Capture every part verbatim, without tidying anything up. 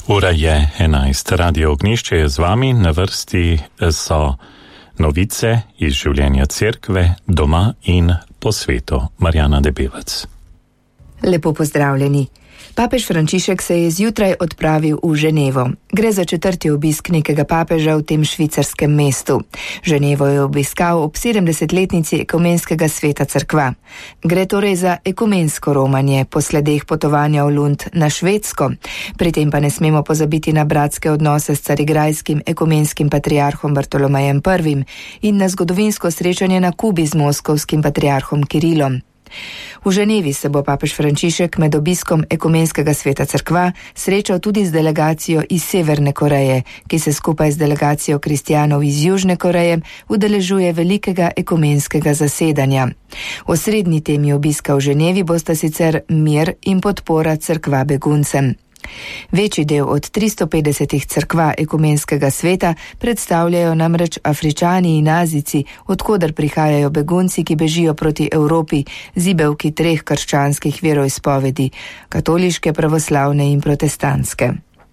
Ura je enajst, Radio Ognišče je z vami, na vrsti so novice iz življenja cerkve, doma in po svetu. Marjana Debevec. Lepo pozdravljeni. Papež Frančišek se je zjutraj odpravil v Ženevo. Gre za četrti obisk nekega papeža v tem švicarskem mestu. Ženevo je obiskal ob sedemdesetletnici ekumenskega sveta cerkva. Gre torej za ekumensko romanje po sledeh potovanja v Lund na Švedsko. Pri tem pa ne smemo pozabiti na bratske odnose s carigrajskim ekumenskim patriarhom Bartolomejem prvim in na zgodovinsko srečanje na Kubi z moskovskim patriarhom Kirilom. V Ženevi se bo papež Frančišek med obiskom ekumenskega sveta cerkva srečal tudi z delegacijo iz Severne Koreje, ki se skupaj z delegacijo kristjanov iz Južne Koreje udeležuje velikega ekumenskega zasedanja. Osrednji temi obiska v Ženevi bosta sicer mir in podpora cerkva beguncem. Večji del od tristo petdesetih cerkva ekumenskega sveta predstavljajo namreč Afričani in Azijci, odkoder prihajajo begunci, ki bežijo proti Evropi, zibelki treh krščanskih veroizpovedi, katoliške, pravoslavne in protestantske.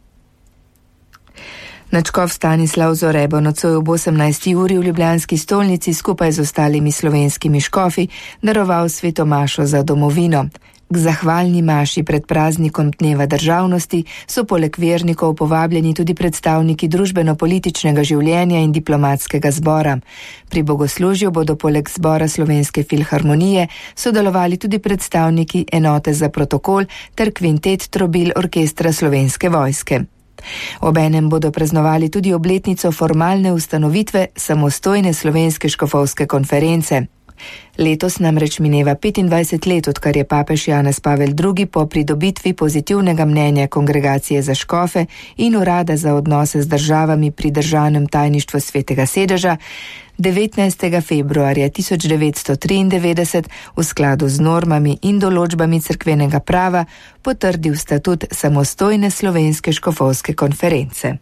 Nadškof Stanislav Zore bo nocoj ob osemnajsti uri v ljubljanski stolnici skupaj z ostalimi slovenskimi škofi daroval sveto mašo za domovino. K zahvalni maši pred praznikom Dneva državnosti so poleg vernikov povabljeni tudi predstavniki družbeno-političnega življenja in diplomatskega zbora. Pri bogoslužju bodo poleg zbora Slovenske filharmonije sodelovali tudi predstavniki enote za protokol ter kvintet trobil orkestra Slovenske vojske. Obenem bodo praznovali tudi obletnico formalne ustanovitve samostojne slovenske škofovske konference. Letos namreč mineva petindvajset let, odkar je papež Janez Pavel drugi po pridobitvi pozitivnega mnenja Kongregacije za škofe in Urada za odnose z državami pri državnem tajništvu Svetega sedeža devetnajstega februarja tisoč devetsto triindevetdeset v skladu z normami in določbami cerkvenega prava potrdil statut samostojne slovenske škofovske konference.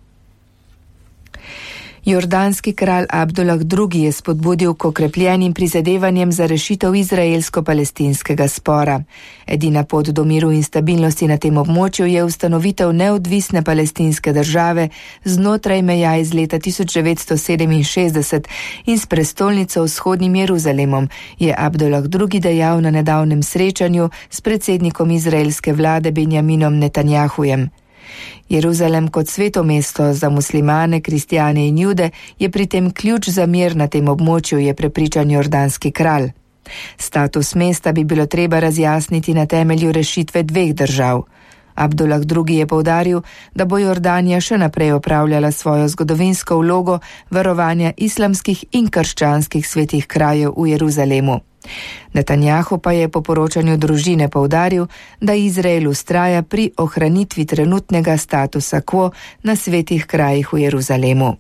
Jordanski kralj Abdulah drugi je spodbudil k okrepljenim prizadevanjem za rešitev izraelsko-palestinskega spora. Edina pot do miru in stabilnosti na tem območju je ustanovitev neodvisne palestinske države znotraj meja iz leta tisoč devetsto sedeminšestdeset in s prestolnico vzhodnim Jeruzalemom, je Abdulah drugi dejal na nedavnem srečanju s predsednikom izraelske vlade Benjaminom Netanjahujem. Jeruzalem kot sveto mesto za muslimane, kristjane in jude je pri tem ključ za mir na tem območju, je prepričan jordanski kralj. Status mesta bi bilo treba razjasniti na temelju rešitve dveh držav. Abdulah drugi je poudaril, da bo Jordanija še naprej opravljala svojo zgodovinsko vlogo varovanja islamskih in krščanskih svetih krajev v Jeruzalemu. Netanjahu pa je po poročanju družine poudaril, da Izrael vztraja pri ohranitvi trenutnega statusa quo na svetih krajih v Jeruzalemu.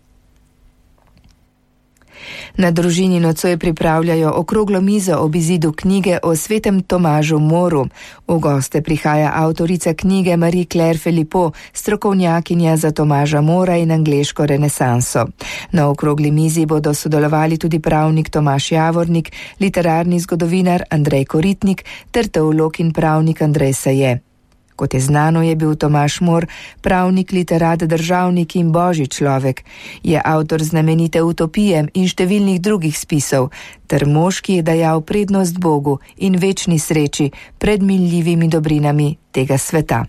Na družini nocoj pripravljajo okroglo mizo ob izidu knjige o svetem Tomažu Moru. V goste prihaja avtorica knjige Marie-Claire Philippot, strokovnjakinja za Tomaža Mora in angleško renesanso. Na okrogli mizi bodo sodelovali tudi pravnik Tomaž Javornik, literarni zgodovinar Andrej Koritnik ter teolog in pravnik Andrej Saje. Kot je znano, je bil Tomaž Mor pravnik, literat, državnik in božji človek. Je avtor znamenite Utopije in številnih drugih spisov, ter mož, ki je dajal prednost Bogu in večni sreči pred minljivimi dobrinami tega sveta.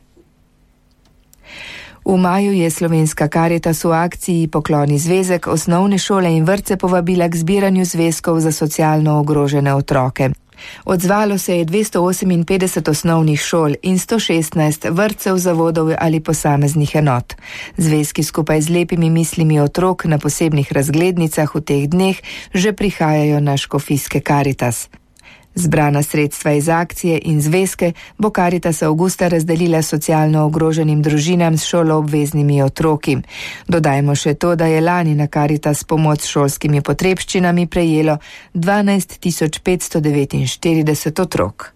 V maju je Slovenska Karitas v akciji Pokloni zvezek osnovne šole in vrtce povabila k zbiranju zvezkov za socialno ogrožene otroke. Odzvalo se je dvesto oseminpetdeset osnovnih šol in sto šestnajst vrtcev, zavodov ali posameznih enot. Zvezki skupaj z lepimi mislimi otrok na posebnih razglednicah v teh dneh že prihajajo na škofijske Karitas. Zbrana sredstva iz akcije in zvezke bo Karitas avgusta razdelila socialno ogroženim družinam s šoloobveznimi otroki. Dodajmo še to, da je lani na Karitas pomoč s šolskimi potrebščinami prejelo dvanajst tisoč petsto devetinštirideset otrok.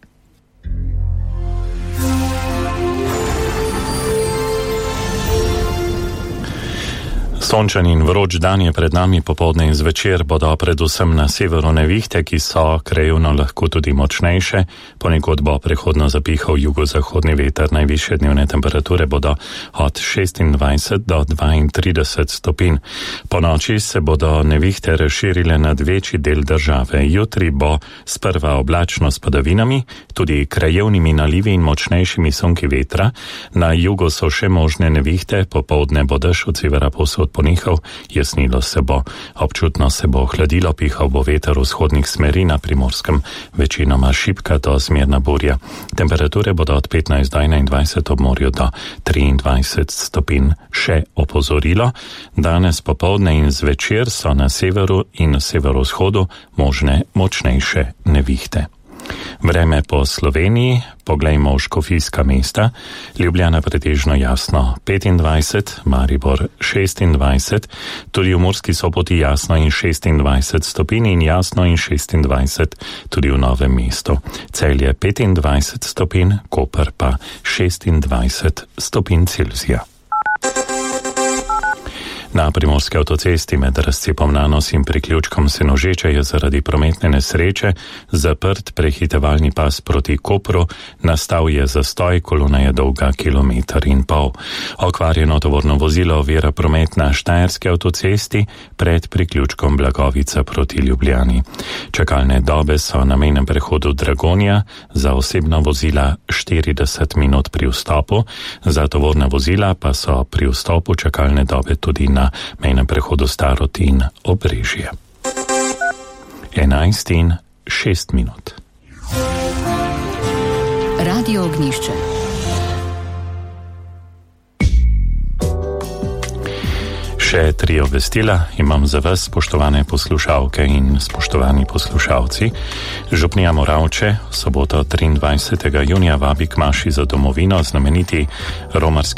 Sončen in vroč dan je pred nami, popoldne in zvečer bodo predvsem na severu nevihte, ki so krajevno lahko tudi močnejše. Ponekod bo prehodno zapihal jugozahodni veter, najvišje dnevne temperature bodo od šestindvajset do dvaintrideset stopinj. Po noči se bodo nevihte razširile nad večji del države. Jutri bo sprva oblačno s padavinami, tudi krajevnimi nalivi in močnejšimi sunki vetra. Na jugu so še možne nevihte, popoldne bo dež od severa povsod ponehal, jasnilo se bo. Občutno se bo hladilo, pihal bo veter vzhodnih smeri, na Primorskem večinoma šibka do zmerna burja. Temperature bodo od petnajst do enaindvajset, ob morju do triindvajset stopinj. Še opozorilo, danes popoldne in zvečer so na severu in severovzhodu možne močnejše nevihte. Vreme po Sloveniji, poglejmo v škofijska mesta. Ljubljana pretežno jasno petindvajset, Maribor šestindvajset, tudi v Murski Soboti jasno in šestindvajset stopinj in jasno in šestindvajset tudi v Novem mestu. Celje petindvajset stopinj, Koper pa šestindvajset stopinj Celzija. Na primorski avtocesti med razcepom Nanos in priključkom Senožeče je zaradi prometne nesreče zaprt prehitevalni pas proti Kopru, nastal je zastoj, kolona je dolga kilometer in pol. Okvarjeno tovorno vozilo ovira promet na štajerski avtocesti pred priključkom Blagovica proti Ljubljani. Čakalne dobe so na mejnem prehodu Dragonja za osebna vozila štirideset minut pri vstopu, za tovorna vozila pa so pri vstopu čakalne dobe tudi na mejnem prehodu Starod in Obrežje. enajst in šest minut. Radio Ognjišče. Še tri obvestila imam za vas, spoštovane poslušalke in spoštovani poslušalci. Župnija Moravče soboto triindvajsetega junija vabi k maši za domovino, znameniti romarski